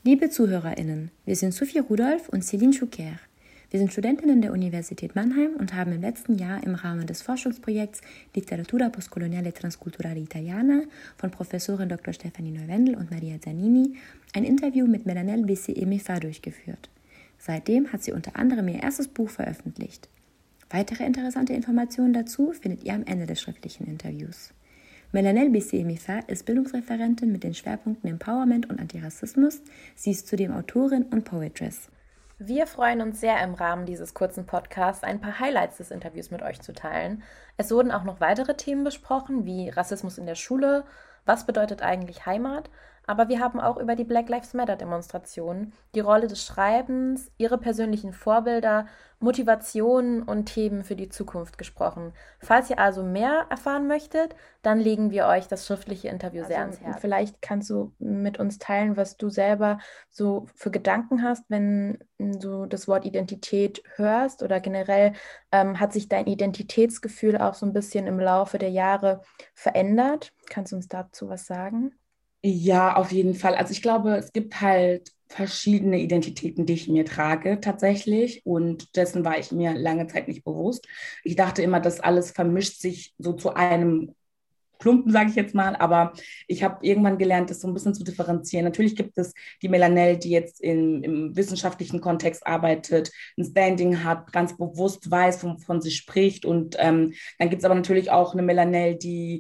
Liebe ZuhörerInnen, wir sind Sophie Rudolph und Céline Choucair. Wir sind Studentinnen der Universität Mannheim und haben im letzten Jahr im Rahmen des Forschungsprojekts Literatura postcoloniale e transculturale italiana von Professorin Dr. Stefanie Neuwendel und Maria Zanini ein Interview mit Melanel Bessé-Emefar durchgeführt. Seitdem hat sie unter anderem ihr erstes Buch veröffentlicht. Weitere interessante Informationen dazu findet ihr am Ende des schriftlichen Interviews. Melanel Bessé-Emefar ist Bildungsreferentin mit den Schwerpunkten Empowerment und Antirassismus. Sie ist zudem Autorin und Poetress. Wir freuen uns sehr, im Rahmen dieses kurzen Podcasts ein paar Highlights des Interviews mit euch zu teilen. Es wurden auch noch weitere Themen besprochen, wie Rassismus in der Schule, was bedeutet eigentlich Heimat, aber wir haben auch über die Black Lives Matter Demonstrationen, die Rolle des Schreibens, ihre persönlichen Vorbilder, Motivationen und Themen für die Zukunft gesprochen. Falls ihr also mehr erfahren möchtet, dann legen wir euch das schriftliche Interview sehr ans Herz. Vielleicht kannst du mit uns teilen, was du selber so für Gedanken hast, wenn du das Wort Identität hörst, oder generell hat sich dein Identitätsgefühl auch so ein bisschen im Laufe der Jahre verändert? Kannst du uns dazu was sagen? Ja, auf jeden Fall. Also ich glaube, es gibt halt verschiedene Identitäten, die ich mir trage tatsächlich. Und dessen war ich mir lange Zeit nicht bewusst. Ich dachte immer, das alles vermischt sich so zu einem Klumpen, sage ich jetzt mal, aber ich habe irgendwann gelernt, das so ein bisschen zu differenzieren. Natürlich gibt es die Melanel, die jetzt im wissenschaftlichen Kontext arbeitet, ein Standing hat, ganz bewusst weiß, wovon sie spricht. Und dann gibt es aber natürlich auch eine Melanel,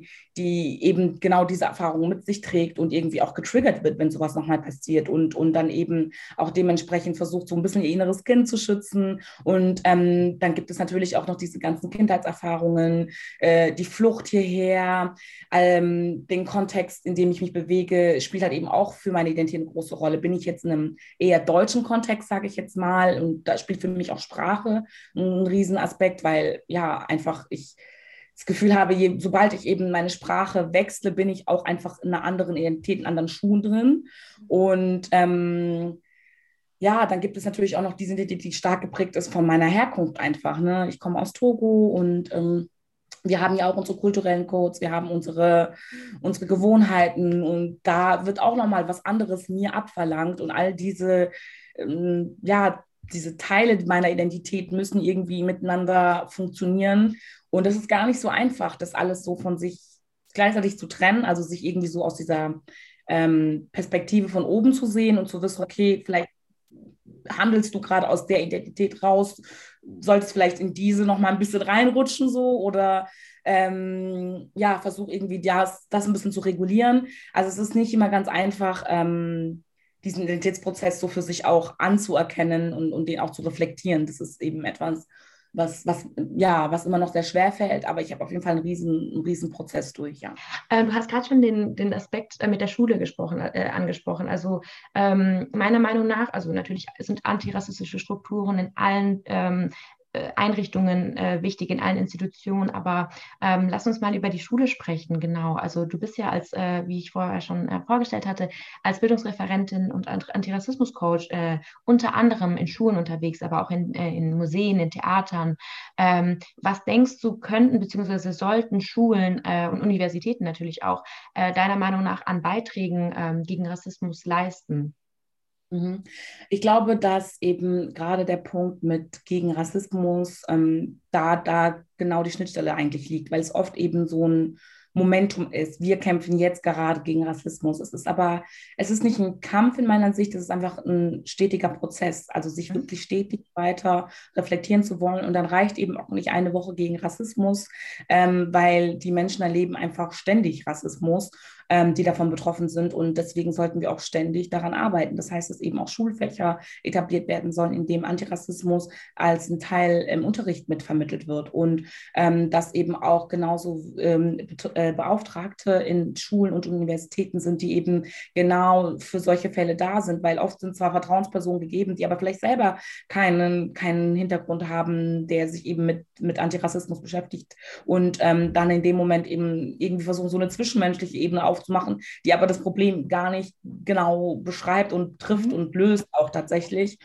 die eben genau diese Erfahrung mit sich trägt und irgendwie auch getriggert wird, wenn sowas nochmal passiert und dann eben auch dementsprechend versucht, so ein bisschen ihr inneres Kind zu schützen. Und dann gibt es natürlich auch noch diese ganzen Kindheitserfahrungen, die Flucht hierher, den Kontext, in dem ich mich bewege, spielt halt eben auch für meine Identität eine große Rolle. Bin ich jetzt in einem eher deutschen Kontext, sage ich jetzt mal, und da spielt für mich auch Sprache einen Riesenaspekt, weil ja einfach ich das Gefühl habe, sobald ich eben meine Sprache wechsle, bin ich auch einfach in einer anderen Identität, in anderen Schuhen drin. Und ja, dann gibt es natürlich auch noch diese Identität, die stark geprägt ist von meiner Herkunft einfach. Ne? Ich komme aus Togo und wir haben ja auch unsere kulturellen Codes, wir haben unsere Gewohnheiten und da wird auch nochmal was anderes mir abverlangt und all ja, diese Teile meiner Identität müssen irgendwie miteinander funktionieren und das ist gar nicht so einfach, das alles so von sich gleichzeitig zu trennen, also sich irgendwie so aus dieser Perspektive von oben zu sehen und zu wissen, okay, vielleicht handelst du gerade aus der Identität raus, solltest vielleicht in diese noch mal ein bisschen reinrutschen so oder ja, versuch irgendwie das ein bisschen zu regulieren. Also es ist nicht immer ganz einfach, diesen Identitätsprozess so für sich auch anzuerkennen und den auch zu reflektieren. Das ist eben etwas, was immer noch sehr schwer fällt, aber ich habe auf jeden Fall einen riesen Prozess durch, ja. Du hast gerade schon den Aspekt mit der Schule angesprochen. Also meiner Meinung nach, also natürlich sind antirassistische Strukturen in allen Einrichtungen wichtig, in allen Institutionen, aber lass uns mal über die Schule sprechen, genau. Also du bist ja wie ich vorher schon vorgestellt hatte, als Bildungsreferentin und Antirassismus-Coach unter anderem in Schulen unterwegs, aber auch in Museen, in Theatern. Was denkst du, könnten bzw. sollten Schulen und Universitäten natürlich auch deiner Meinung nach an Beiträgen gegen Rassismus leisten? Ich glaube, dass eben gerade der Punkt mit gegen Rassismus da genau die Schnittstelle eigentlich liegt, weil es oft eben so ein Momentum ist. Wir kämpfen jetzt gerade gegen Rassismus. Es ist nicht ein Kampf in meiner Sicht, es ist einfach ein stetiger Prozess, also sich wirklich stetig weiter reflektieren zu wollen. Und dann reicht eben auch nicht eine Woche gegen Rassismus, weil die Menschen erleben einfach ständig Rassismus, die davon betroffen sind. Und deswegen sollten wir auch ständig daran arbeiten. Das heißt, dass eben auch Schulfächer etabliert werden sollen, in dem Antirassismus als ein Teil im Unterricht mitvermittelt wird. Und dass eben auch genauso Beauftragte in Schulen und Universitäten sind, die eben genau für solche Fälle da sind, weil oft sind zwar Vertrauenspersonen gegeben, die aber vielleicht selber keinen Hintergrund haben, der sich eben mit Antirassismus beschäftigt und dann in dem Moment eben irgendwie versuchen, so eine zwischenmenschliche Ebene aufzumachen, die aber das Problem gar nicht genau beschreibt und trifft und löst auch tatsächlich.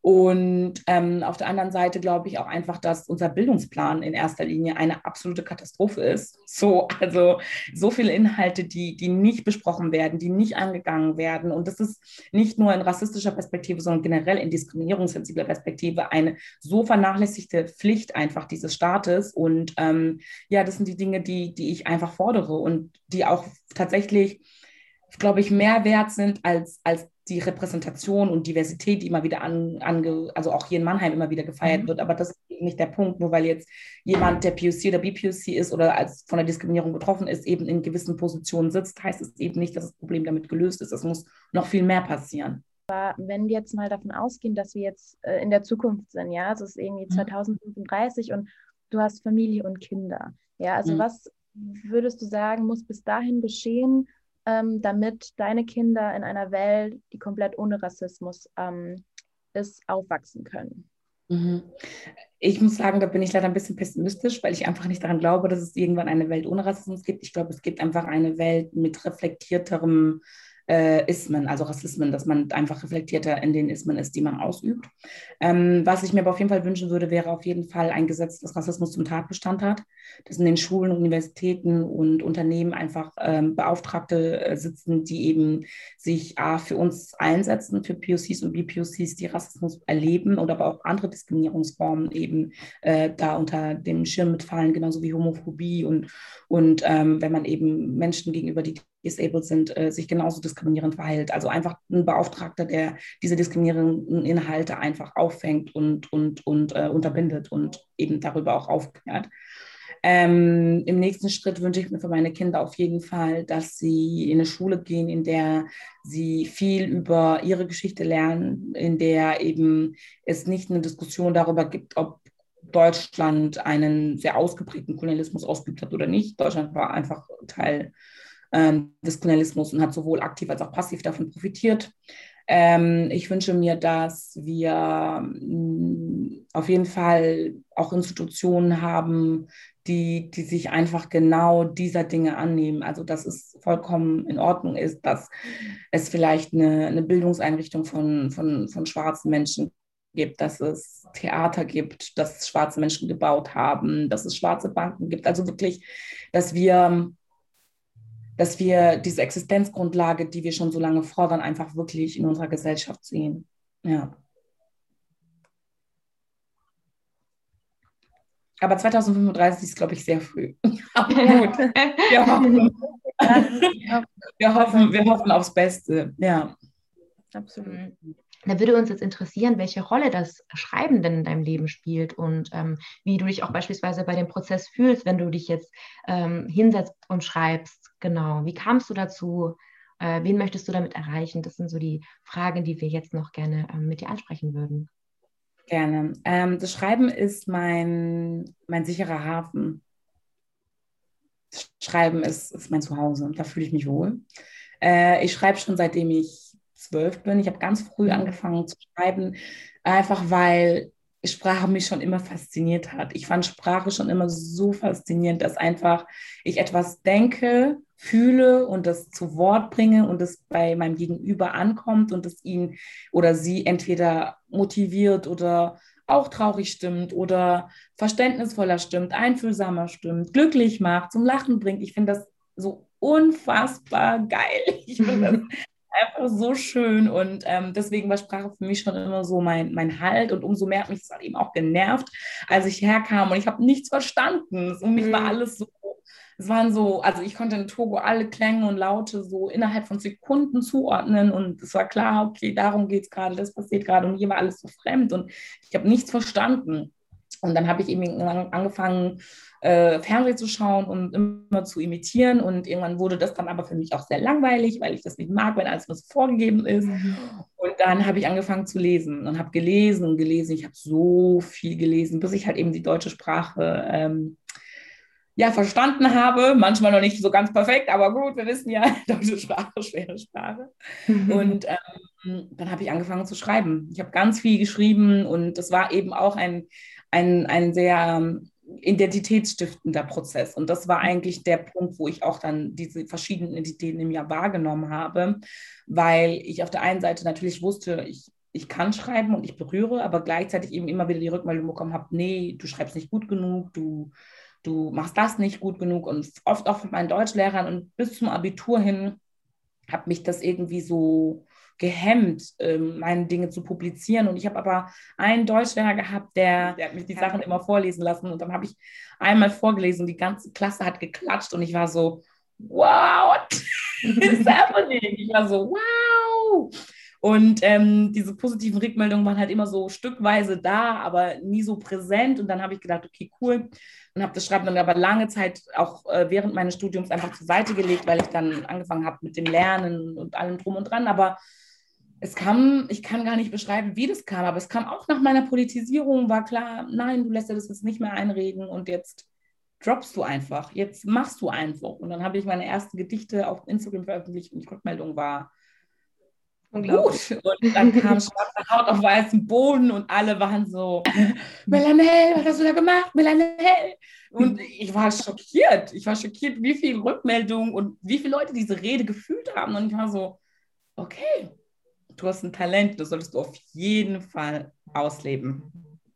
Und auf der anderen Seite glaube ich auch einfach, dass unser Bildungsplan in erster Linie eine absolute Katastrophe ist. Also so viele Inhalte, die nicht besprochen werden, die nicht angegangen werden. Und das ist nicht nur in rassistischer Perspektive, sondern generell in diskriminierungssensibler Perspektive eine so vernachlässigte Pflicht einfach dieses Staates. Und ja, das sind die Dinge, die ich einfach fordere und die auch tatsächlich, glaube ich, mehr wert sind als die Repräsentation und Diversität, die immer wieder also auch hier in Mannheim immer wieder gefeiert wird. Aber das ist eben nicht der Punkt, nur weil jetzt jemand, der POC oder BPOC ist oder als von der Diskriminierung betroffen ist, eben in gewissen Positionen sitzt, heißt es eben nicht, dass das Problem damit gelöst ist. Es muss noch viel mehr passieren. Wenn wir jetzt mal davon ausgehen, dass wir jetzt in der Zukunft sind, ja, also es ist irgendwie 2035 und du hast Familie und Kinder, ja, also was würdest du sagen, muss bis dahin geschehen, damit deine Kinder in einer Welt, die komplett ohne Rassismus ist, aufwachsen können? Ich muss sagen, da bin ich leider ein bisschen pessimistisch, weil ich einfach nicht daran glaube, dass es irgendwann eine Welt ohne Rassismus gibt. Ich glaube, es gibt einfach eine Welt mit reflektierterem Ismen, also Rassismen, dass man einfach reflektierter in den Ismen ist, die man ausübt. Was ich mir aber auf jeden Fall wünschen würde, wäre auf jeden Fall ein Gesetz, das Rassismus zum Tatbestand hat, dass in den Schulen, Universitäten und Unternehmen einfach Beauftragte sitzen, die eben sich für uns einsetzen, für POCs und BPOCs, die Rassismus erleben und aber auch andere Diskriminierungsformen eben da unter dem Schirm mitfallen, genauso wie Homophobie und wenn man eben Menschen gegenüber, die disabled sind, sich genauso diskriminierend verhält. Also einfach ein Beauftragter, der diese diskriminierenden Inhalte einfach auffängt und unterbindet und eben darüber auch aufklärt. Im nächsten Schritt wünsche ich mir für meine Kinder auf jeden Fall, dass sie in eine Schule gehen, in der sie viel über ihre Geschichte lernen, in der eben es nicht eine Diskussion darüber gibt, ob Deutschland einen sehr ausgeprägten Kolonialismus ausgeübt hat oder nicht. Deutschland war einfach Teil des Kolonialismus und hat sowohl aktiv als auch passiv davon profitiert. Ich wünsche mir, dass wir auf jeden Fall auch Institutionen haben, die sich einfach genau dieser Dinge annehmen. Also dass es vollkommen in Ordnung ist, dass es vielleicht eine Bildungseinrichtung von schwarzen Menschen gibt, dass es Theater gibt, dass schwarze Menschen gebaut haben, dass es schwarze Banken gibt. Also wirklich, dass wir diese Existenzgrundlage, die wir schon so lange fordern, einfach wirklich in unserer Gesellschaft sehen. Ja. Aber 2035 ist, glaube ich, sehr früh. Aber gut, wir hoffen aufs Beste. Ja. Absolut. Da würde uns jetzt interessieren, welche Rolle das Schreiben denn in deinem Leben spielt und wie du dich auch beispielsweise bei dem Prozess fühlst, wenn du dich jetzt hinsetzt und schreibst. Genau, wie kamst du dazu? Wen möchtest du damit erreichen? Das sind so die Fragen, die wir jetzt noch gerne mit dir ansprechen würden. Gerne. Das Schreiben ist mein sicherer Hafen. Das Schreiben ist mein Zuhause. Da fühle ich mich wohl. Ich schreibe schon seitdem ich 12 bin. Ich habe ganz früh angefangen zu schreiben, einfach weil Sprache mich schon immer fasziniert hat. Ich fand Sprache schon immer so faszinierend, dass einfach ich etwas denke, fühle und das zu Wort bringe und es bei meinem Gegenüber ankommt und es ihn oder sie entweder motiviert oder auch traurig stimmt oder verständnisvoller stimmt, einfühlsamer stimmt, glücklich macht, zum Lachen bringt. Ich finde das so unfassbar geil. Ich finde das einfach so schön und deswegen war Sprache für mich schon immer so mein Halt und umso mehr hat mich das halt eben auch genervt, als ich herkam und ich habe nichts verstanden. Um mich war alles so, es waren so, also ich konnte in Togo alle Klänge und Laute so innerhalb von Sekunden zuordnen und es war klar, okay, darum geht es gerade, das passiert gerade und hier war alles so fremd und ich habe nichts verstanden. Und dann habe ich eben angefangen, Fernsehen zu schauen und immer zu imitieren. Und irgendwann wurde das dann aber für mich auch sehr langweilig, weil ich das nicht mag, wenn alles nur so vorgegeben ist. Und dann habe ich angefangen zu lesen und habe gelesen und gelesen. Ich habe so viel gelesen, bis ich halt eben die deutsche Sprache verstanden habe. Manchmal noch nicht so ganz perfekt, aber gut, wir wissen ja, deutsche Sprache, schwere Sprache. Und dann habe ich angefangen zu schreiben. Ich habe ganz viel geschrieben und das war eben auch ein sehr identitätsstiftender Prozess. Und das war eigentlich der Punkt, wo ich auch dann diese verschiedenen Identitäten im Jahr wahrgenommen habe, weil ich auf der einen Seite natürlich wusste, ich ich kann schreiben und ich berühre, aber gleichzeitig eben immer wieder die Rückmeldung bekommen habe, nee, du schreibst nicht gut genug, du machst das nicht gut genug und oft auch von meinen Deutschlehrern und bis zum Abitur hin hat mich das irgendwie so gehemmt, meine Dinge zu publizieren. Und ich habe aber einen Deutschlehrer gehabt, der hat mich die Sachen immer vorlesen lassen. Und dann habe ich einmal vorgelesen und die ganze Klasse hat geklatscht und ich war so, wow, what is happening? Ich war so, wow. Und diese positiven Rückmeldungen waren halt immer so stückweise da, aber nie so präsent. Und dann habe ich gedacht, okay, cool. Und habe das Schreiben dann aber lange Zeit auch während meines Studiums einfach zur Seite gelegt, weil ich dann angefangen habe mit dem Lernen und allem drum und dran. Aber es kam, ich kann gar nicht beschreiben, wie das kam, aber es kam auch nach meiner Politisierung, war klar, nein, du lässt dir das jetzt nicht mehr einreden und jetzt droppst du einfach, jetzt machst du einfach. Und dann habe ich meine ersten Gedichte auf Instagram veröffentlicht und die Rückmeldung war gut. Und dann kam schwarze Haut auf weißem Boden und alle waren so, Melanel, was hast du da gemacht? Melanel. Und ich war schockiert. Ich war schockiert, wie viele Rückmeldungen und wie viele Leute diese Rede gefühlt haben. Und ich war so, okay, du hast ein Talent, das solltest du auf jeden Fall ausleben.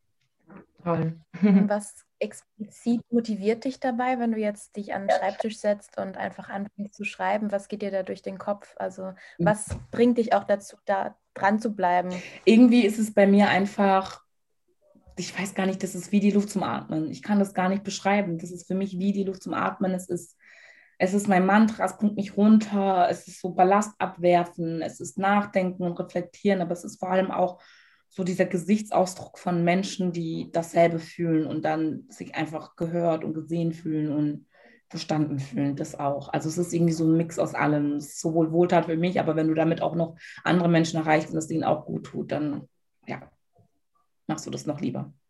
Toll. Was explizit motiviert dich dabei, wenn du jetzt dich an den Schreibtisch setzt und einfach anfängst zu schreiben? Was geht dir da durch den Kopf? Also was bringt dich auch dazu, da dran zu bleiben? Irgendwie ist es bei mir einfach, ich weiß gar nicht, das ist wie die Luft zum Atmen. Ich kann das gar nicht beschreiben. Das ist für mich wie die Luft zum Atmen. Es ist mein Mantra, es bringt mich runter, es ist so Ballast abwerfen, es ist Nachdenken und Reflektieren, aber es ist vor allem auch so dieser Gesichtsausdruck von Menschen, die dasselbe fühlen und dann sich einfach gehört und gesehen fühlen und verstanden fühlen, das auch. Also es ist irgendwie so ein Mix aus allem. Es ist sowohl Wohltat für mich, aber wenn du damit auch noch andere Menschen erreichst und es ihnen auch gut tut, dann ja, machst du das noch lieber.